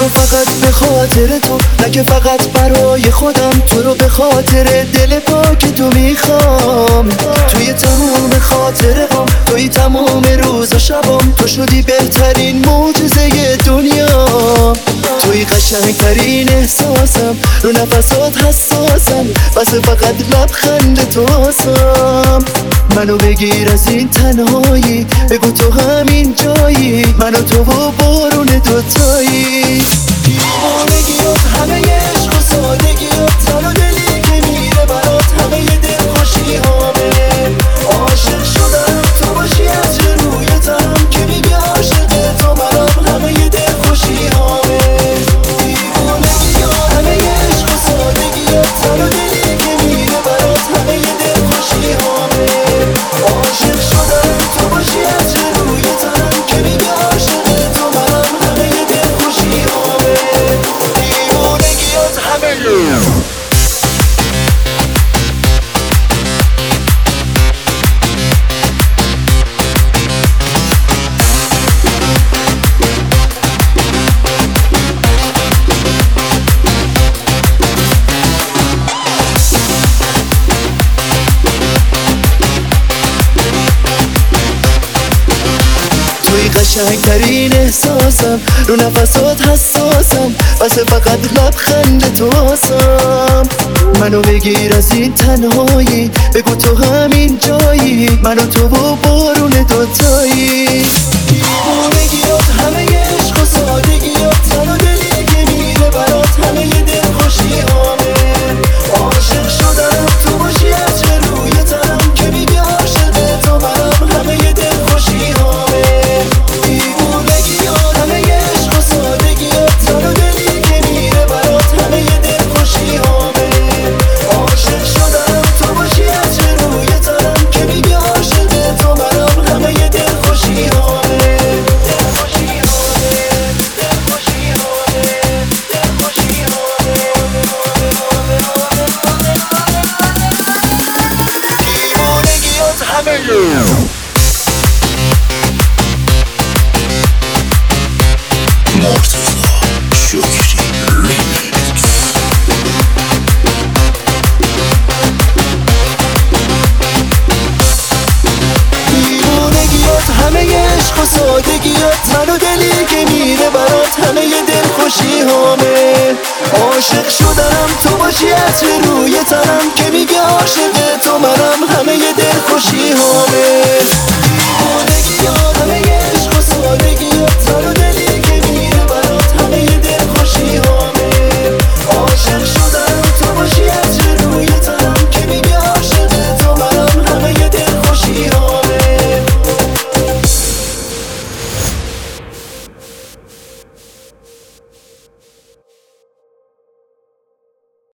رو فقط به خاطر تو، نه که فقط برای خودم، تو رو به خاطر دل پاک تو میخوام. توی تمام خاطره هم، توی تمام روز و شبام، تو شدی بهترین معجزه دنیا. توی قشنگترین احساسم، رو نفسات حساسم، بس فقط لبخند تو آسم. منو بگیر از این تنهایی، بگو تو همین جایی، من و تو و بارون دوتایی. دیوانگیات همه عشق و سادگیات، تن و دلی که میره برات، همه دلخوشی هامه. عاشق شدم تو باشی از روی تنم، که میگه عاشق تو منم، همه دلخوشی هامه. دیوانگیات همه عشق و سادگیات، تن و دلی که میره برات، همه دلخوشی هامه. عاشق شدم تو باشی از روی تنم، که میگه عاشق تو منم، همه دلخوشی هامه. دیوانگیات همه توی قشنگترین احساسم، رو نفسات حساسم، بس فقط لبخند تو آسم. منو بگیر از این تنهایی، بگو تو همین جایی، من و تو و بارون دوتایی. دیوانگیات همه عشق و سادگیات، تن و دلی که میره برات، همه دلخوشی هامه. عاشق شدم تو باشی از روی تنم، که میگه عاشق تو منم، همه دلخوشی هامه. دیوانگیات همه عشق و سادگیات، تن و دلی که میره برات، همه دلخوشی هامه. عاشق شدم تو باشی از روی تنم، که میگه عاشق تو منم، همه دلخوشی هامه. دلخوشی هامه، دلخوشی هامه، دلخوشی هامه. دیوانگیات همه عشق و سادگیات، تن و دلی که میره برات، همه دلخوشی هامه. عاشق شدم تو باشی از روی تنم، که میگه عاشق